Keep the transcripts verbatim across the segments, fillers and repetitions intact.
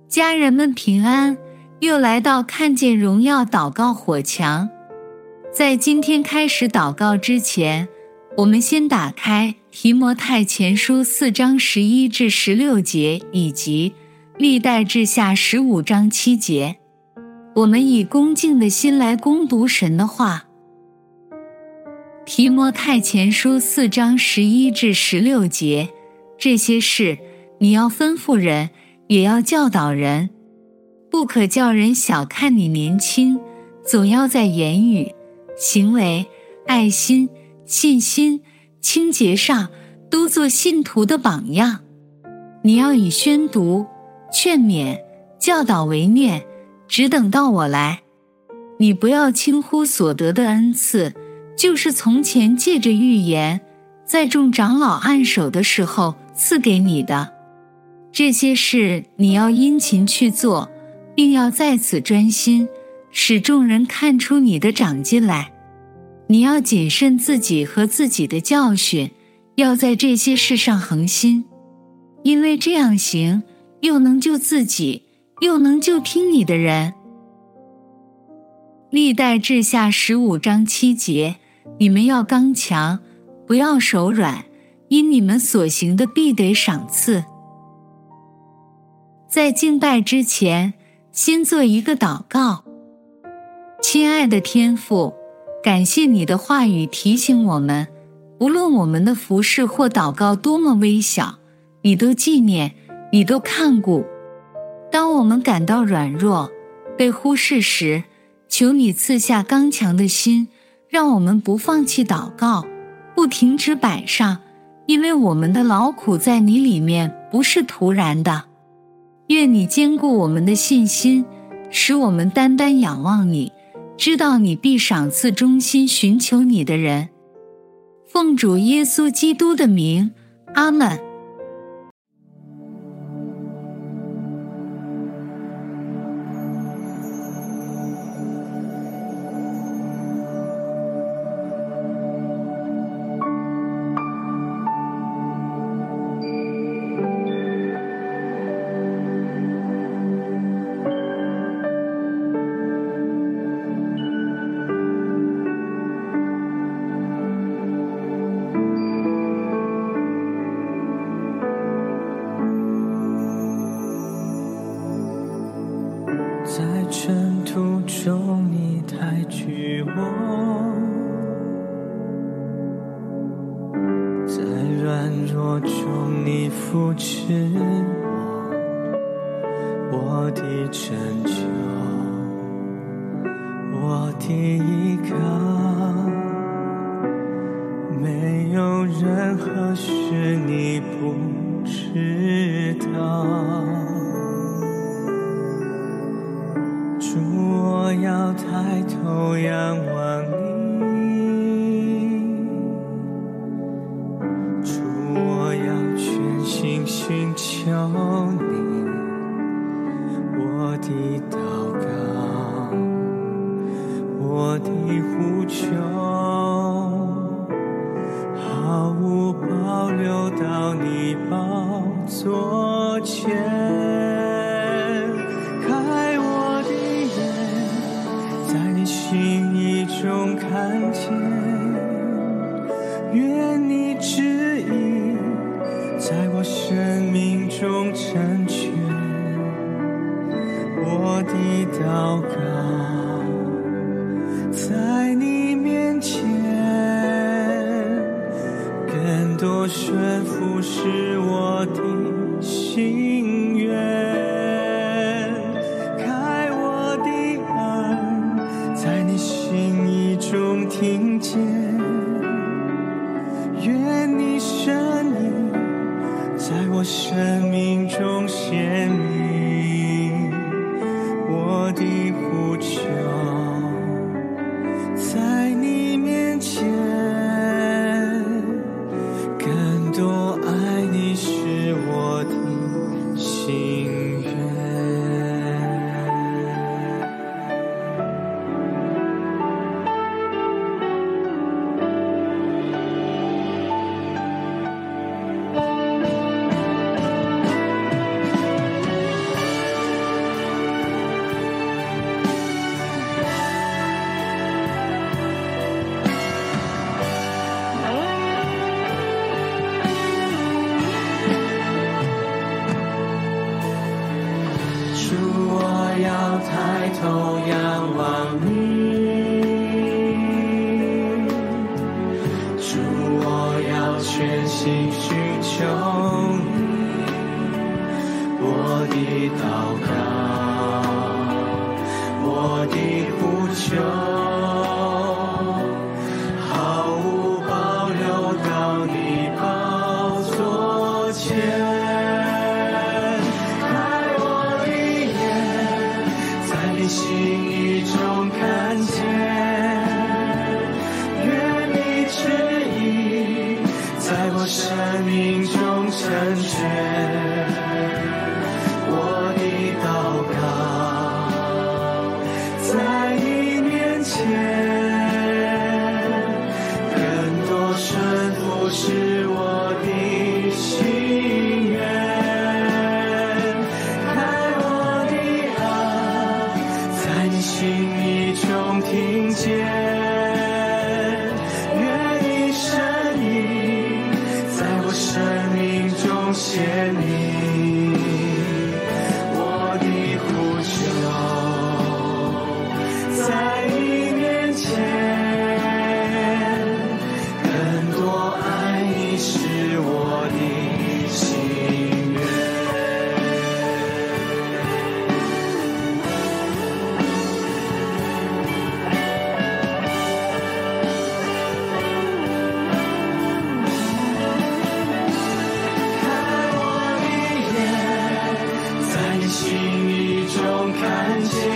家人们平安，又来到看见荣耀祷告火墙。在今天开始祷告之前，我们先打开提摩太前书四章十一至十六节以及历代志下十五章七节。我们以恭敬的心来攻读神的话。提摩太前书四章十一至十六节，这些事你要吩咐人，也要教导人，不可叫人小看你年轻，总要在言语、行为、爱心、信心、清洁上都做信徒的榜样。你要以宣读、劝勉、教导为念，只等到我来。你不要轻忽所得的恩赐，就是从前借着预言，在众长老按手的时候赐给你的。这些事你要殷勤去做，并要在此专心，使众人看出你的长进来。你要谨慎自己和自己的教训，要在这些事上恒心，因为这样行，又能救自己，又能救听你的人。历代志下十五章七节，你们要刚强，不要手软，因你们所行的必得赏赐。在敬拜之前，先做一个祷告。亲爱的天父，感谢你的话语提醒我们，无论我们的服事或祷告多么微小，你都纪念，你都看顾。当我们感到软弱、被忽视时，求你赐下刚强的心，让我们不放弃祷告，不停止摆上，因为我们的劳苦在你里面不是徒然的。愿你坚固我们的信心，使我们单单仰望你，知道你必赏赐忠心寻求你的人。奉主耶稣基督的名，阿们。 在尘土中你抬举我，在软弱中你扶持我，我的拯救，我的依靠，没有任何事你不知道。主，我要抬头仰望你，主，我要全心寻求你，我的祷告，我的呼求，毫无保留到你宝座前。心意中看见，愿你旨意在我生命中成全。我的祷告在你面前，更多顺服是我的心愿。听见，愿你声音在我生命中显明，我的呼求在你面前，更多爱你是我的心愿。 全心寻求你，我的祷告，我的呼求，毫无保留到你宝座前。开我的眼，在你心意中看见，愿你旨意在我生命中成全。我的祷告在你面前，更多顺服是我的心愿。开我的耳，在你心意中听见，愿你声音在我生命中显明。我的呼求在你面前，更多爱你是我的心愿。开我的眼，在你心意中看见，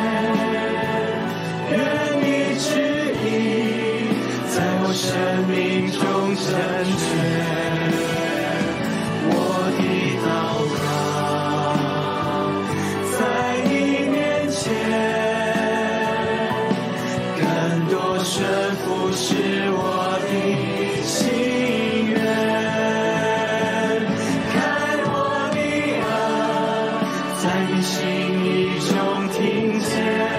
愿你旨意在我生命中成全。我的祷告在你面前，更多顺服是我的心愿。开我的耳，在你心意中听见，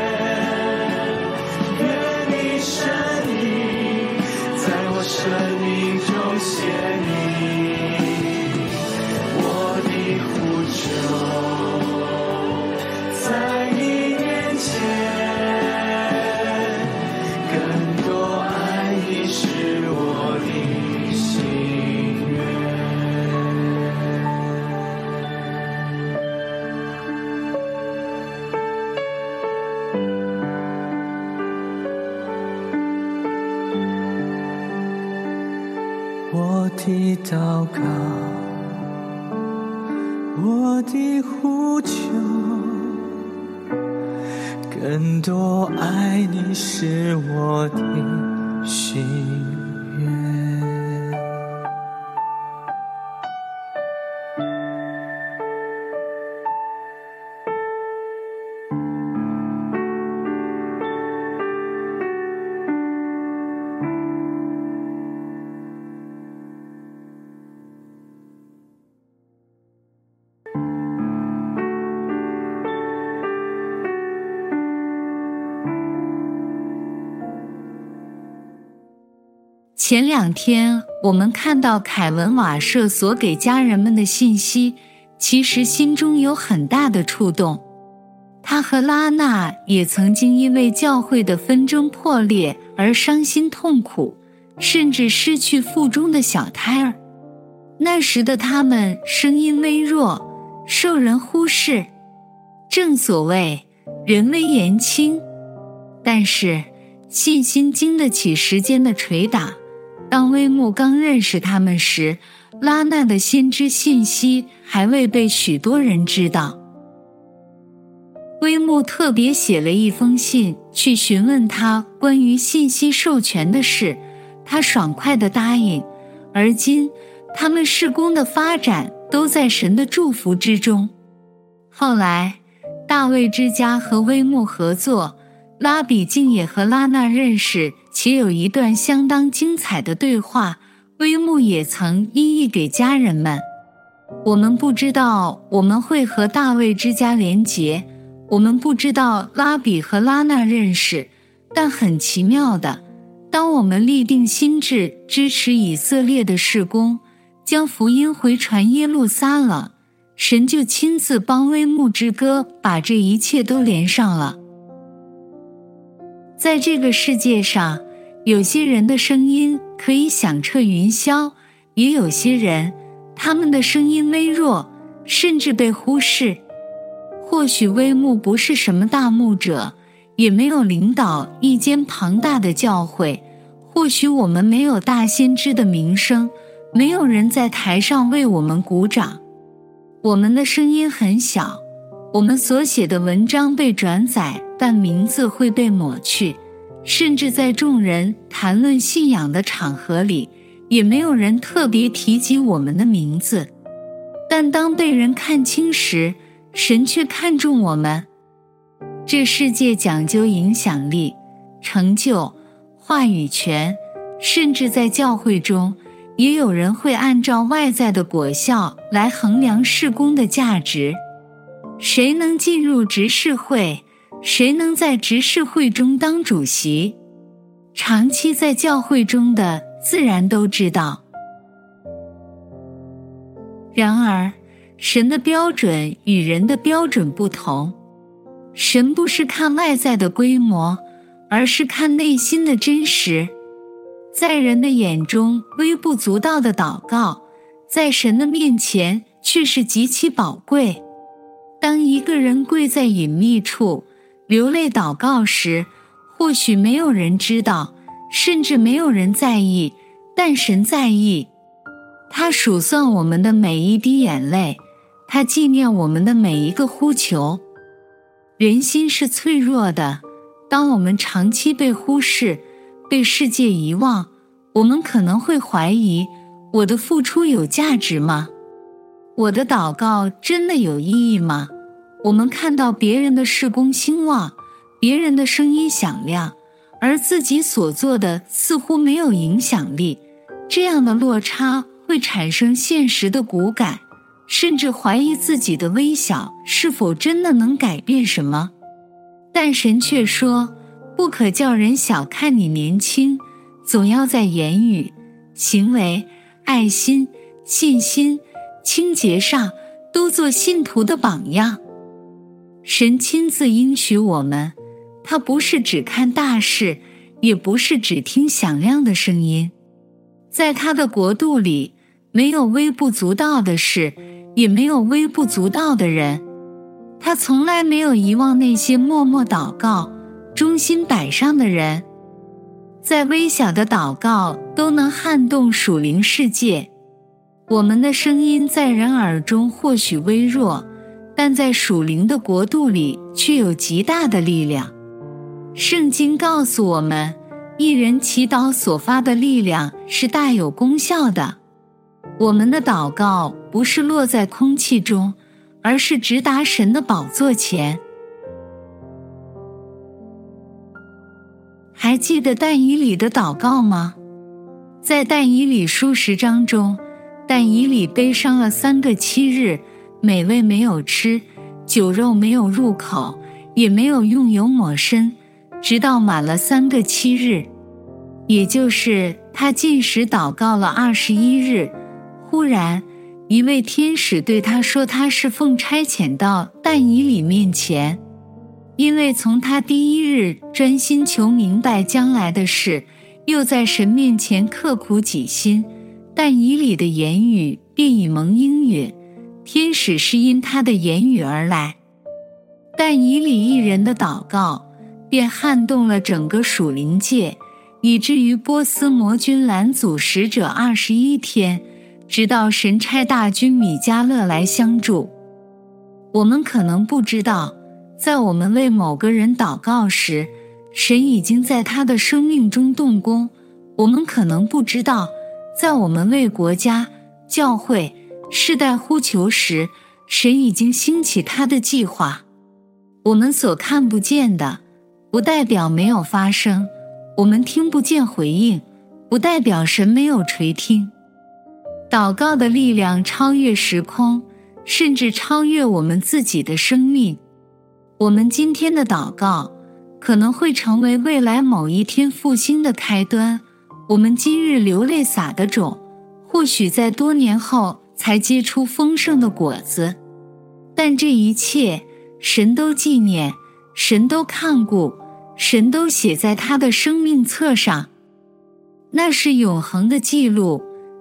愿你声音在我生命中显明。我的呼求在你面前，更多爱你是我的心愿。我的祷告，我的呼求，更多爱你是我的心愿。 前两天我们看到凯文瓦舍所给家人们的信息，其实心中有很大的触动。他和拉娜也曾经因为教会的纷争破裂而伤心痛苦，甚至失去腹中的小胎儿。那时的他们声音微弱，受人忽视，正所谓人微言轻。但是信心经得起时间的捶打，当微木刚认识他们时，拉娜的先知信息还未被许多人知道。微木特别写了一封信去询问他关于信息授权的事，他爽快地答应。而今他们事工的发展都在神的祝福之中。后来大卫之家和微木合作，拉比竟也和拉娜认识，且有一段相当精彩的对话，微木也曾一一给家人们。我们不知道我们会和大卫之家连结，我们不知道拉比和拉娜认识，但很奇妙的，当我们立定心志支持以色列的事工，将福音回传耶路撒冷，神就亲自帮微木之歌把这一切都连上了。在这个世界上，有些人的声音可以响彻云霄， 也有些人，他们的声音微弱，甚至被忽视。或许微牧不是什么大牧者，也没有领导一间庞大的教会，或许我们没有大先知的名声，没有人在台上为我们鼓掌。我们的声音很小，我们所写的文章被转载，但名字会被抹去，甚至在众人谈论信仰的场合里，也没有人特别提及我们的名字。但当被人看清时，神却看重我们。这世界讲究影响力、成就、话语权，甚至在教会中，也有人会按照外在的果效来衡量事工的价值。谁能进入执事会？谁能在执事会中当主席？长期在教会中的自然都知道。然而，神的标准与人的标准不同。神不是看外在的规模，而是看内心的真实。在人的眼中微不足道的祷告，在神的面前却是极其宝贵。当一个人跪在隐秘处流泪祷告时，或许没有人知道，甚至没有人在意，但神在意。他数算我们的每一滴眼泪，他纪念我们的每一个呼求。人心是脆弱的，当我们长期被忽视，被世界遗忘，我们可能会怀疑，我的付出有价值吗？我的祷告真的有意义吗？我们看到别人的事工兴旺，别人的声音响亮，而自己所做的似乎没有影响力，这样的落差会产生现实的骨感，甚至怀疑自己的微小是否真的能改变什么。但神却说，不可叫人小看你年轻，总要在言语、行为、爱心、信心、清洁上都做信徒的榜样。神亲自应许我们，他不是只看大事，也不是只听响亮的声音。在他的国度里，没有微不足道的事，也没有微不足道的人。他从来没有遗忘那些默默祷告、忠心摆上的人。在微小的祷告都能撼动属灵世界。我们的声音在人耳中或许微弱，但在属灵的国度里却有极大的力量。圣经告诉我们，一人祈祷所发的力量是大有功效的。我们的祷告不是落在空气中，而是直达神的宝座前。还记得但以理的祷告吗？在但以理书十章中，但以理悲伤了三个七日，美味没有吃，酒肉没有入口，也没有用油抹身，直到满了三个七日，也就是他禁食祷告了二十一日。忽然一位天使对他说，他是奉差遣到但以理面前，因为从他第一日专心求明白将来的事，又在神面前刻苦己心，但以理的言语便已蒙应允，天使是因他的言语而来。但以理一人的祷告便撼动了整个属灵界，以至于波斯魔军拦阻使者二十一天，直到神差大军米迦勒来相助。我们可能不知道，在我们为某个人祷告时，神已经在他的生命中动工。我们可能不知道，在我们为国家、教会、世代呼求时，神已经兴起他的计划。我们所看不见的，不代表没有发生；我们听不见回应，不代表神没有垂听。祷告的力量超越时空，甚至超越我们自己的生命。我们今天的祷告可能会成为未来某一天复兴的开端。我们今日流泪撒的种，或许在多年后才结出丰盛的果子。但这一切，神都纪念，神都看顾，神都写在他的生命册上。那是永恒的记录，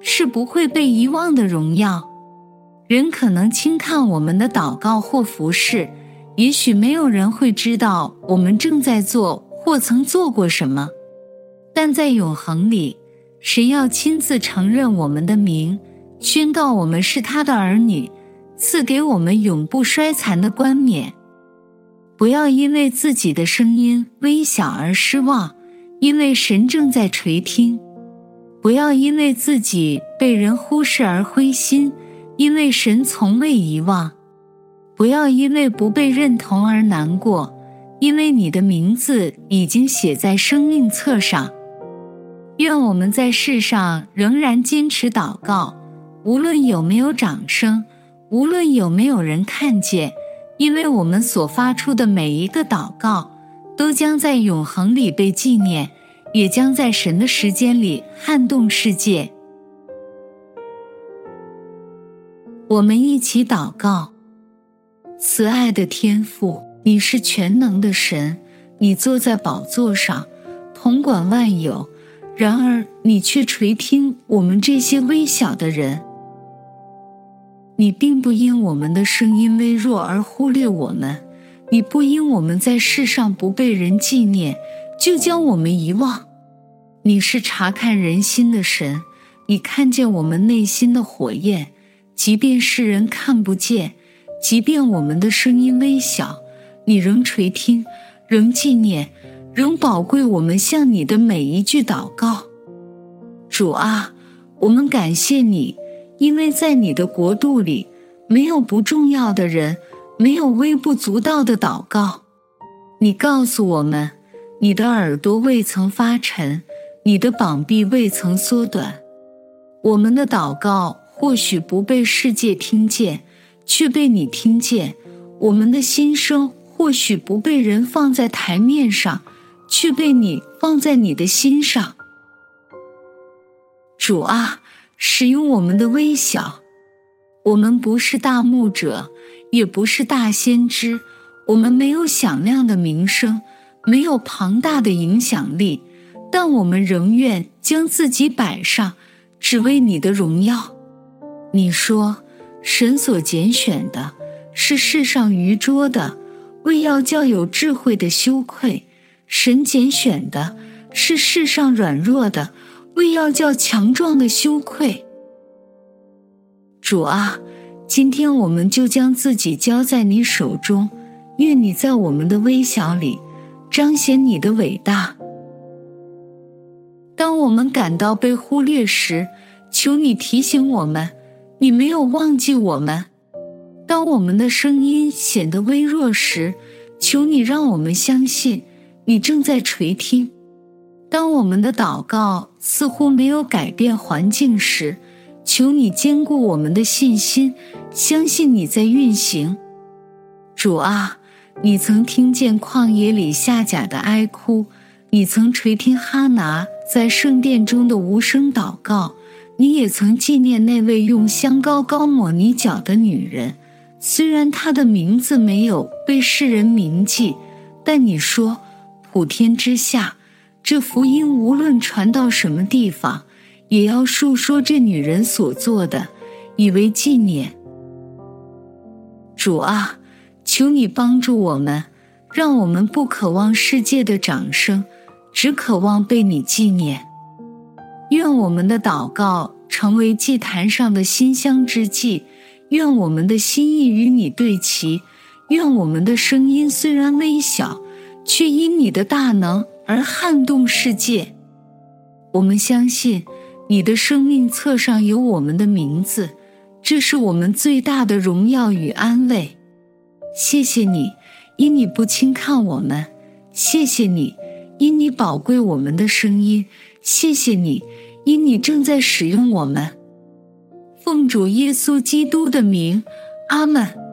是不会被遗忘的荣耀。人可能轻看我们的祷告或服事，也许没有人会知道我们正在做或曾做过什么，但在永恒里，神要亲自承认我们的名，宣告我们是他的儿女，赐给我们永不衰残的冠冕。不要因为自己的声音微小而失望，因为神正在垂听。不要因为自己被人忽视而灰心，因为神从未遗忘。不要因为不被认同而难过，因为你的名字已经写在生命册上。愿我们在世上仍然坚持祷告，无论有没有掌声，无论有没有人看见，因为我们所发出的每一个祷告都将在永恒里被纪念，也将在神的时间里撼动世界。我们一起祷告。慈爱的天父，你是全能的神，你坐在宝座上，统管万有，然而你却垂听我们这些微小的人。你并不因我们的声音微弱而忽略我们，你不因我们在世上不被人纪念，就将我们遗忘。你是察看人心的神，你看见我们内心的火焰，即便世人看不见，即便我们的声音微小，你仍垂听，仍纪念，仍宝贵我们向你的每一句祷告。主啊，我们感谢你，因为在你的国度里，没有不重要的人，没有微不足道的祷告。你告诉我们，你的耳朵未曾发沉，你的膀臂未曾缩短。我们的祷告或许不被世界听见，却被你听见；我们的心声或许不被人放在台面上，却被你放在你的心上。主啊，使用我们的微小。我们不是大牧者，也不是大先知，我们没有响亮的名声，没有庞大的影响力，但我们仍愿将自己摆上，只为你的荣耀。你说，神所拣选的是世上愚拙的，为要叫有智慧的羞愧；神拣选的是世上软弱的，为要叫强壮的羞愧。主啊，今天我们就将自己交在你手中，愿你在我们的微小里彰显你的伟大。当我们感到被忽略时，求你提醒我们，你没有忘记我们。当我们的声音显得微弱时，求你让我们相信你正在垂听。当我们的祷告似乎没有改变环境时，求你坚固我们的信心，相信你在运行。主啊，你曾听见旷野里夏甲的哀哭，你曾垂听哈拿在圣殿中的无声祷告，你也曾纪念那位用香膏膏抹你脚的女人，虽然她的名字没有被世人铭记，但你说，普天之下，这福音无论传到什么地方，也要述说这女人所做的，以为纪念。主啊，求你帮助我们，让我们不渴望世界的掌声，只渴望被你纪念。愿我们的祷告成为祭坛上的馨香之祭，愿我们的心意与你对齐，愿我们的声音虽然微小，却因你的大能而撼动世界。我们相信你的生命册上有我们的名字，这是我们最大的荣耀与安慰。谢谢你，因你不轻看我们；谢谢你，因你宝贵我们的声音；谢谢你，因你正在使用我们。奉主耶稣基督的名，阿们。